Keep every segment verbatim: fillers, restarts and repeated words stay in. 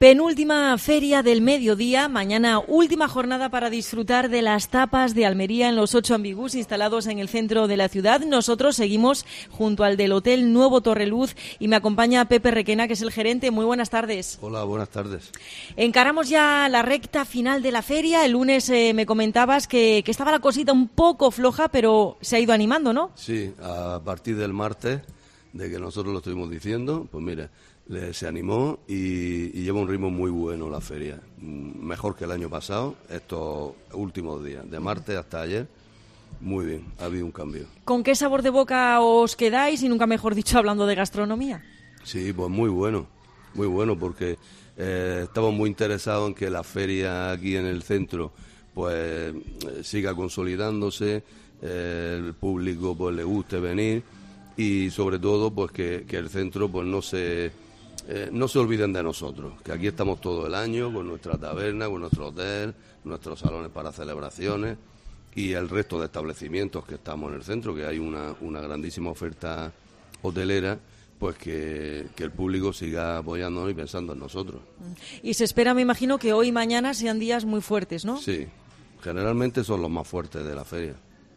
Penúltima feria del mediodía, mañana última jornada para disfrutar de las tapas de Almería en los ocho ambigús instalados en el centro de la ciudad. Nosotros seguimos junto al del Hotel Nuevo Torreluz y me acompaña Pepe Requena, que es el gerente. Muy buenas tardes. Hola, buenas tardes. Encaramos ya la recta final de la feria. El lunes eh, me comentabas que, que estaba la cosita un poco floja, pero se ha ido animando, ¿no? Sí, a partir del martes, de que nosotros lo estuvimos diciendo, pues mira, le, se animó y, y lleva un ritmo muy bueno la feria, mejor que el año pasado, estos últimos días, de martes hasta ayer, muy bien, ha habido un cambio. ¿Con qué sabor de boca os quedáis y nunca mejor dicho hablando de gastronomía? Sí, pues muy bueno, muy bueno porque eh, estamos muy interesados en que la feria aquí en el centro pues siga consolidándose, eh, el público pues le guste venir y sobre todo pues que, que el centro pues no se eh, no se olviden de nosotros, que aquí estamos todo el año con nuestra taberna, con nuestro hotel, nuestros salones para celebraciones y el resto de establecimientos que estamos en el centro, que hay una, una grandísima oferta hotelera, pues que, que el público siga apoyándonos y pensando en nosotros. Y se espera, me imagino, que hoy y mañana sean días muy fuertes, ¿no? Sí, generalmente son los más fuertes de la feria.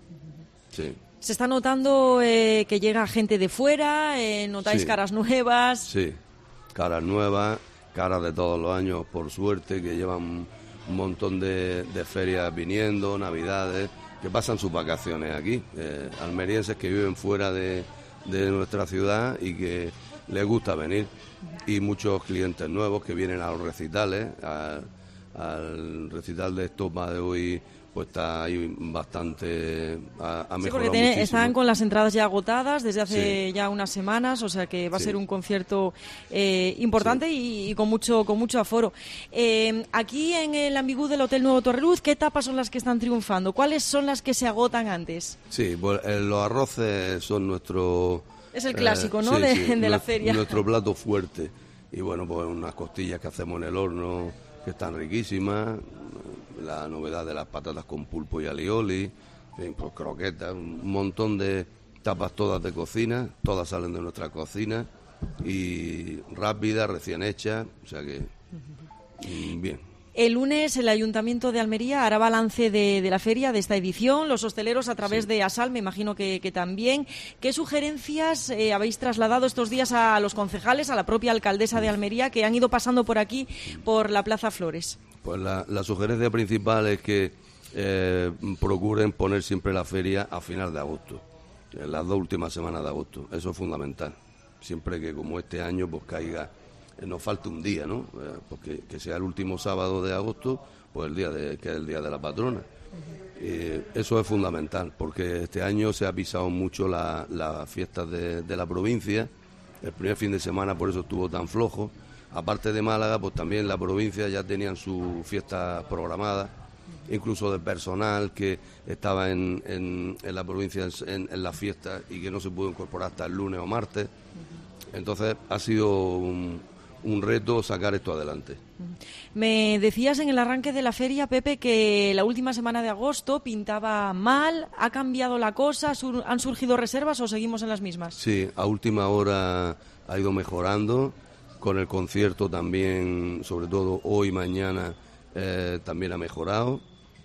Sí. ¿Se está notando eh, que llega gente de fuera? Eh, ¿Notáis Sí. caras nuevas? Sí, caras nuevas, caras de todos los años, por suerte, que llevan un montón de, de ferias viniendo, navidades, que pasan sus vacaciones aquí. Eh, almerienses que viven fuera de, de nuestra ciudad y que les gusta venir. Y muchos clientes nuevos que vienen a los recitales, a, al recital de Estopa de hoy, pues está ahí bastante, ha, ha Sí, mejorado porque tiene, muchísimo. están con las entradas ya agotadas desde hace Sí. ya unas semanas, o sea que va a Sí. ser un concierto eh, importante Sí. y, y con mucho con mucho aforo. Eh, aquí en el ambigú del Hotel Nuevo Torreluz, ¿qué tapas son las que están triunfando? ¿Cuáles son las que se agotan antes? Sí, pues eh, los arroces son nuestro... Es el clásico, ¿no? sí, de, sí, de la nues- feria. Nuestro plato fuerte. Y bueno, pues unas costillas que hacemos en el horno que están riquísimas, la novedad de las patatas con pulpo y alioli, en fin, pues croquetas, un montón de tapas todas de cocina, todas salen de nuestra cocina y rápidas, recién hechas, o sea que mm, bien. El lunes el Ayuntamiento de Almería hará balance de, de la feria, de esta edición. Los hosteleros a través Sí. de ASAL, me imagino que, que también. ¿Qué sugerencias eh, habéis trasladado estos días a los concejales, a la propia alcaldesa de Almería, que han ido pasando por aquí, por la Plaza Flores? Pues la, la sugerencia principal es que eh, procuren poner siempre la feria a final de agosto, en las dos últimas semanas de agosto. Eso es fundamental. Siempre que como este año pues caiga, eh, nos falte un día, ¿no? Eh, porque que sea el último sábado de agosto, pues el día de, que es el día de la patrona. Eh, eso es fundamental, porque este año se ha pisado mucho la- las fiestas de, de la provincia. El primer fin de semana por eso estuvo tan flojo. Aparte de Málaga, pues también la provincia ya tenían su fiesta programada, incluso de personal que estaba en, en, en la provincia en, en las fiestas y que no se pudo incorporar hasta el lunes o martes. Entonces ha sido un, un reto sacar esto adelante. Me decías en el arranque de la feria, Pepe, que la última semana de agosto pintaba mal. ¿Ha cambiado la cosa? Sur- ¿Han surgido reservas o seguimos en las mismas? Sí, a última hora ha ido mejorando, con el concierto también, sobre todo hoy y mañana, eh, también ha mejorado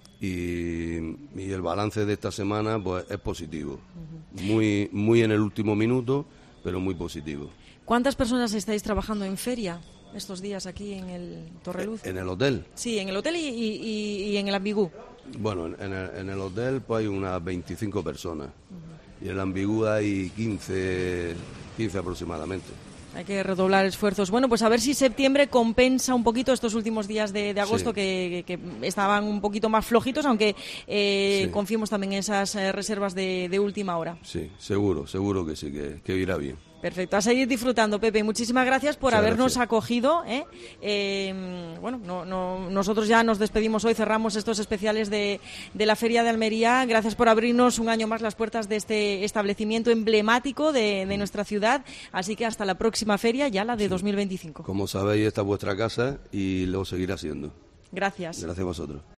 y, y el balance de esta semana pues es positivo, muy, muy en el último minuto, pero muy positivo. ¿Cuántas personas estáis trabajando en feria estos días aquí en el Torreluz? En el hotel, Sí, en el hotel y, y- y- y en el ambigú. bueno, en en el, en el hotel pues hay unas veinticinco personas y en el ambigú hay quince, quince aproximadamente. Hay que redoblar esfuerzos. Bueno, pues a ver si septiembre compensa un poquito estos últimos días de, de agosto Sí. que, que- que estaban un poquito más flojitos, aunque eh, Sí. confiemos también en esas eh, reservas de, de última hora. Sí, seguro, seguro que sí, que, que irá bien. Perfecto, a seguir disfrutando, Pepe. Muchísimas gracias por Muchas habernos gracias. acogido. ¿eh? Eh, bueno, no, no, nosotros ya nos despedimos hoy, cerramos estos especiales de, de la Feria de Almería. Gracias por abrirnos un año más las puertas de este establecimiento emblemático de, de nuestra ciudad. Así que hasta la próxima feria, ya la de dos mil veinticinco. Como sabéis, esta es vuestra casa y lo seguirá siendo. Gracias. Gracias a vosotros.